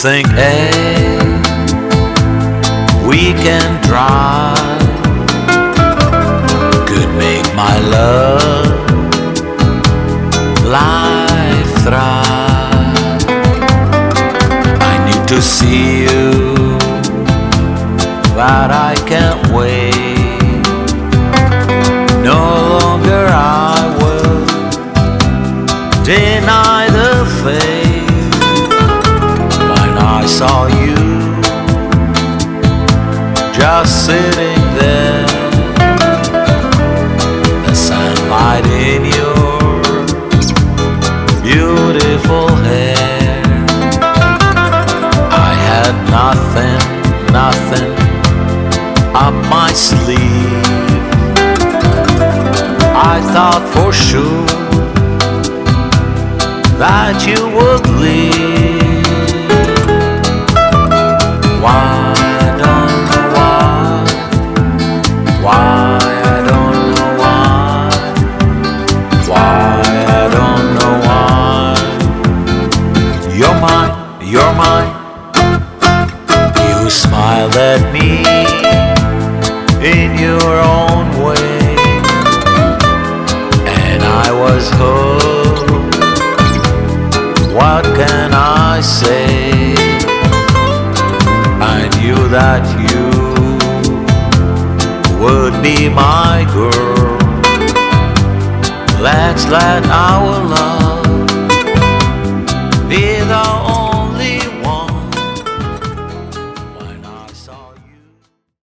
think a weekend drive could make my love life thrive. I need to see you, but I can't wait. No longer I will deny the faith. When I saw you just sitting there, the sunlight in your beautiful hair, I had nothing up my sleeve. I thought for sure that you would leave. Why? I don't know why. I don't know why. I don't know why. You're mine. You smiled at me in your own way, and I was hooked. What can I say? I knew that you would be my girl. Let's let our love